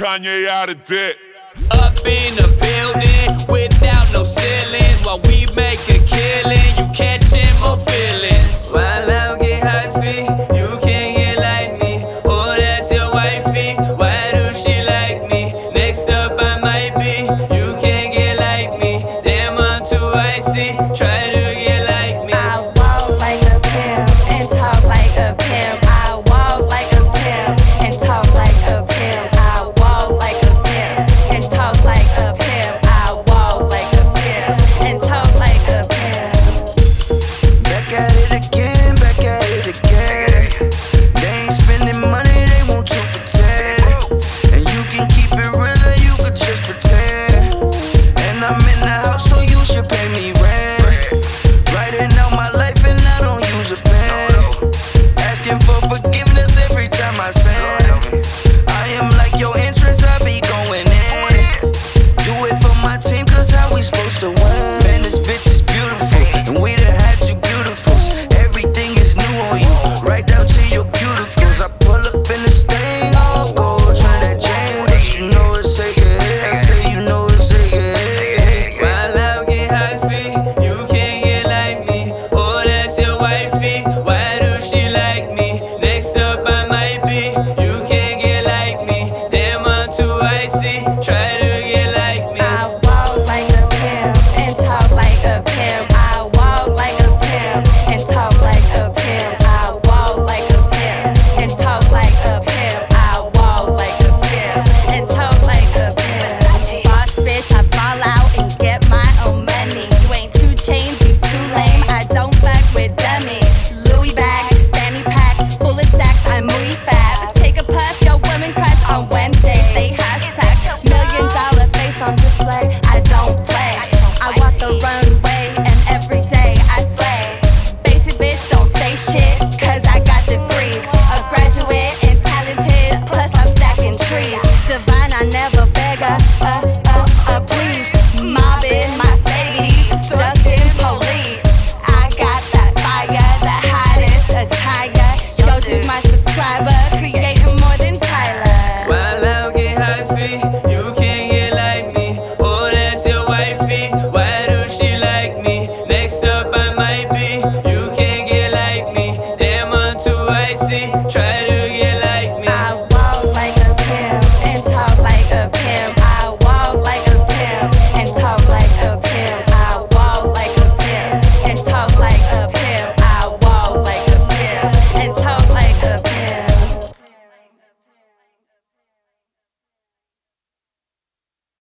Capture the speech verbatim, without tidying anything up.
Kanye out of debt. Up in the building without no ceilings, while we make a killing, you catching more feelings. While I get hyphy, you can't get like me. Oh, that's your wifey. Why do she like me? Next up I might be. You can't get like me. Damn, I'm too icy. Try to get like me. I walk like a pimp and talk like a pimp. I walk like a pimp and talk like a pimp. I walk like a pimp and talk like a pimp. I walk like a pimp and talk like a pimp. Back at it again, back at it again. They ain't spending money, they want to pretend. And you can keep it real or you could just pretend. And I'm in the house, so you should pay me rent. Writing out my life and I don't use a pen. Asking for forgiveness every time I sin. I am like your entrance, I be going in. Do it for my team, cause how we supposed to win? Man, this bitch is beautiful, and we done had you beautifuls. Everything is new on you, right down to your cuticles. I pull up in this thing, all gold, try that chain. But you know it's a yeah, I say you know it's a yeah. While I get hyphy, you can't get like me. Oh, that's your wifey. Why do she like me? Next up I might be. You can't get like me. Damn, I'm too icy. Try to get like me. I walk like a pimp and talk like a pimp. I walk like a pimp and talk like a pimp. I walk like a pimp and talk like a pimp. I walk like a pimp and talk like a pimp. Boss bitch, I fall out and get my own money. You ain't two chains, you too lame. I don't fuck with dummies. Louis bag, fanny pack, full of stacks. I'm muy fab. Take a puff, your woman crush on Wednesday. Say hashtag million dollar face on display. I don't play. I walk the runway and every day I slay. Basic bitch, don't say shit, cause I got degrees. A graduate and talented, plus I'm stacking trees. Divine, I never beg her, uh, uh, uh, please. Mobbing Mercedes, ducking police. I got that fire, the hottest attire. Yo, dude, my subscriber, creating more than Tyler. While I get hyphy, you can't get like me. Oh, that's your wifey. Why do she like me? Next up I might be. You can't get